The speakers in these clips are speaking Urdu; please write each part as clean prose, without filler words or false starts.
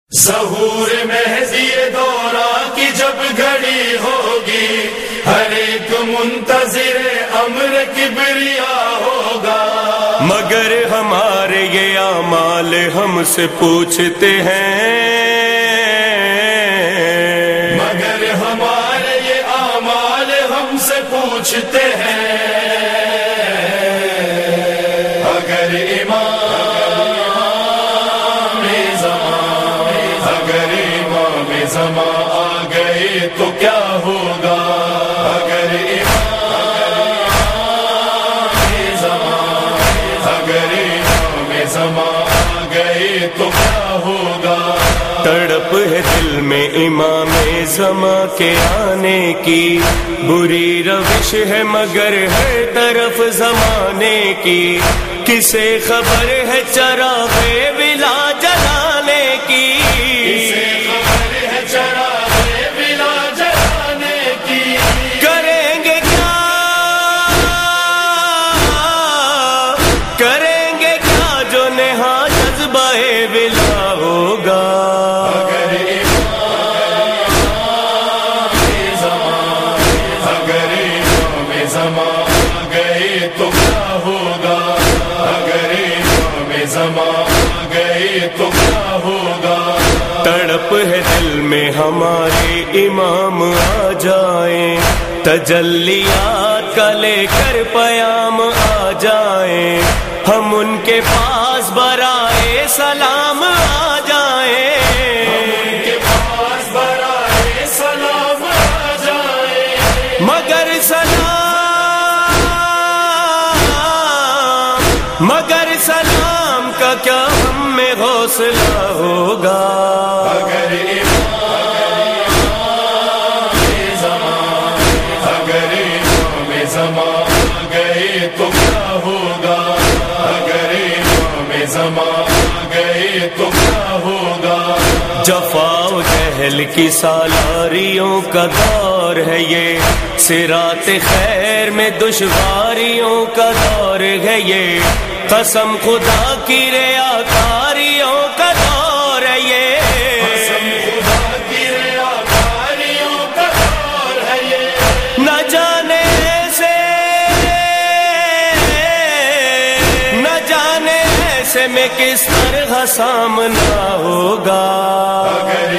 ظہور مہدی دورہ کی جب گھڑی ہوگی، ہر ایک منتظر امر کبریا ہوگا، مگر ہمارے یہ اعمال ہم سے پوچھتے ہیں، مگر ہمارے یہ اعمال ہم سے پوچھتے ہیں۔ اگر امام زمان آ گئے تو کیا ہوگا، اگر امام زمان آ گئے تو کیا ہوگا۔ تڑپ ہے دل میں امام زمان کے آنے کی، بری روش ہے مگر ہر طرف زمانے کی، کسے خبر ہے چراغ بلا جلانے کی، تڑپ ہے دل میں ہمارے امام آ جائیں، تجلیات کا لے کر پیام آ جائیں، ہم ان کے پاس برائے سلام آ جائیں، ہم ان کے پاس برائے سلام آ جائیں، مگر سلام کا کیا ہم میں حوصلہ ہوگا، اگر امام زمان آ گئے تو کیا ہوگا، اگر امام زمان آ گئے تو کیا ہوگا۔ جفا و جہل کی سالاریوں کا دور ہے یہ، صراط خیر میں دشواریوں کا دور ہے یہ، قسم خدا کی ریاکاریوں کا دور ہے یہ، قسم خدا کی ریاکاریوں کا دور ہے یہ، نہ جانے سے میں کس طرح سامنا ہوگا، اگر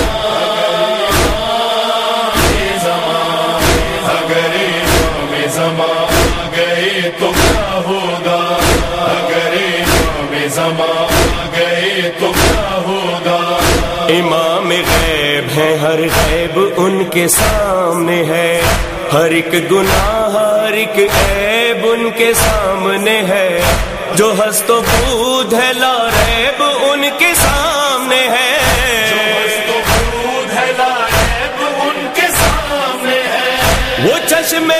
امام زمان آ گئے تو کیا ہوگا، اگر امام زمان آ گئے تو کیا ہوگا۔ امام غیب ہیں، ہر غیب ان کے سامنے ہے، ہر ایک گناہ ہر ایک عیب ان کے سامنے ہے، جو ہست و بود ہے لا ریب ان کے سامنے ہے، جو ہست و بود ہے لا ریب ان کے سامنے ہے، وہ چشم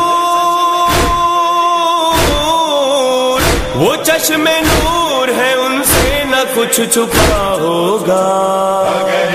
نور ہے، ان سے نہ کچھ چھپا ہوگا، اگر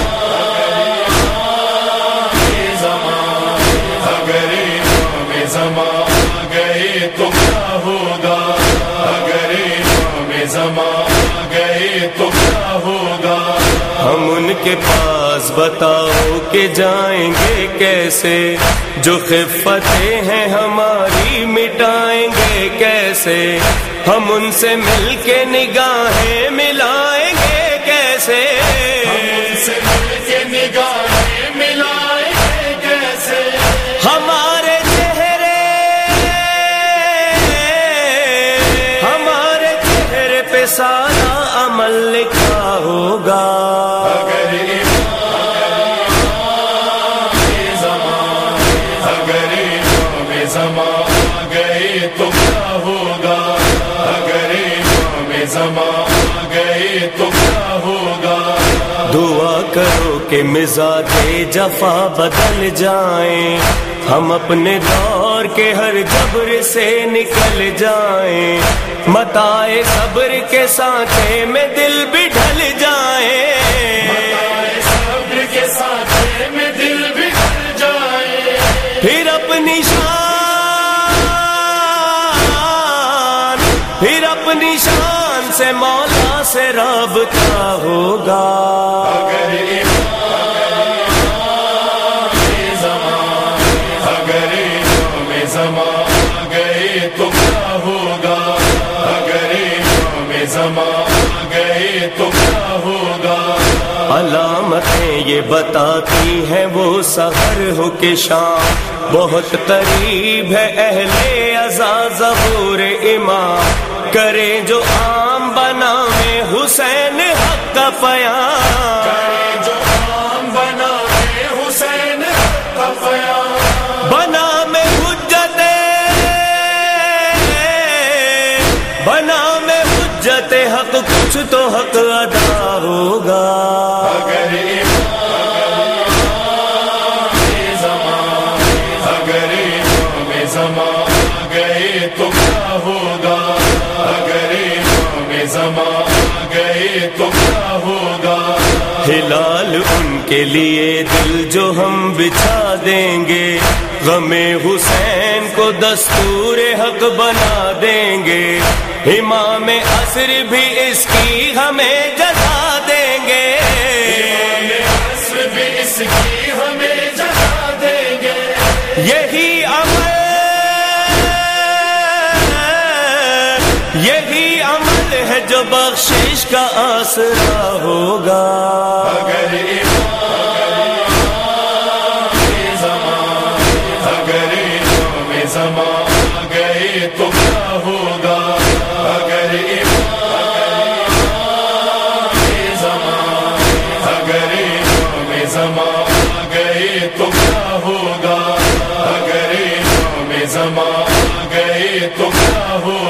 امام زمان آ گئے تو کیا ہوگا، اگر امام زمان آ گئے تو کیا ہوگا۔ ہم ان کے پاس بتاؤ کہ جائیں گے کیسے، جو خفتیں ہیں ہماری مٹائیں گے کیسے، ہم ان سے مل کے نگاہیں ملائیں گے کیسے، ہم ان سے مل کے نگاہیں ملائیں گے کیسے، ہمارے چہرے پہ سارا عمل لکھا ہوگا، اگر امام زمان آ گئے تو کیا ہوگا، اگر امام زمان آ گئے تو کیا ہوگا۔ دعا کرو کہ مزاج جفا بدل جائیں، ہم اپنے دور کے ہر جبر سے نکل جائیں، متاع صبر کے سانچے میں دل بھی ڈھل جائیں، صبر کے سانچے میں دل بھی ڈھل جائیں، پھر اپنی شان سے مولا سے رابطہ ہوگا. اگر امام زمان آ گئے تو کیا ہوگا. اگر امام زمان آ گئے تو کیا ہوگا. علامتیں یہ بتاتی ہیں وہ سحر ہو کہ شام بہت قریب ہے. اہل عزا ظہور امام کرے جو عام بنا میں حسین حق کا پیام. کرے جو عام بنا میں حسین حق کا پیام. بنا میں حجت، بنا میں حجت حق کچھ تو حق ادا ہوگا. اگر امام زمان آ گئے تو کیا ہوگا. اگر امام زمان آ گئے تو کیا ہوگا. ہلال ان کے لیے دل جو ہم بچھا دیں گے، غم حسین کو دستور حق بنا دیں گے. امام عصر بھی اس کی ہمیں جزا دیں گے. امام عصر بھی اس کی ہمیں جزا دیں گے. یہی عمل ہے جو بخشش کا آسرا ہوگا. اگر امام زمان آ گئے تو کیا ہوگا. اگر امام زمان آ گئے تو کیا ہوگا. اگر امام زمان آ گئے تو کیا ہوگا.